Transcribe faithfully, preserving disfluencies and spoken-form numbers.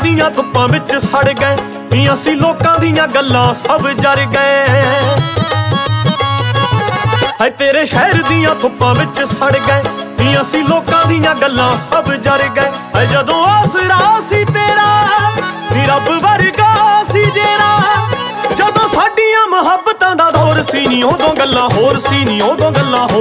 ਦੀਆਂ ਧੁੱਪਾਂ ਵਿੱਚ ਸੜ ਗਏ ਨੀ ਅਸੀਂ ਲੋਕਾਂ ਦੀਆਂ ਗੱਲਾਂ ਸਭ ਜਰ ਗਏ ਹਾਏ ਤੇਰੇ ਸ਼ਹਿਰ ਦੀਆਂ ਧੁੱਪਾਂ ਵਿੱਚ ਸੜ ਗਏ ਨੀ ਅਸੀਂ ਲੋਕਾਂ ਦੀਆਂ ਗੱਲਾਂ ਸਭ ਜਰ ਗਏ ਹਾਏ ਜਦੋਂ ਆਸਰਾ ਸੀ ਤੇਰਾ ਨੀ ਰੱਬ ਵਰਗਾ ਸੀ ਜਿਹੜਾ ਜਦੋਂ ਸਾਡੀਆਂ ਮੁਹੱਬਤਾਂ ਦਾ ਦੌਰ ਸੀ ਨੀ ਉਦੋਂ ਗੱਲਾਂ ਹੋਰ ਸੀ ਨੀ ਉਦੋਂ ਗੱਲਾਂ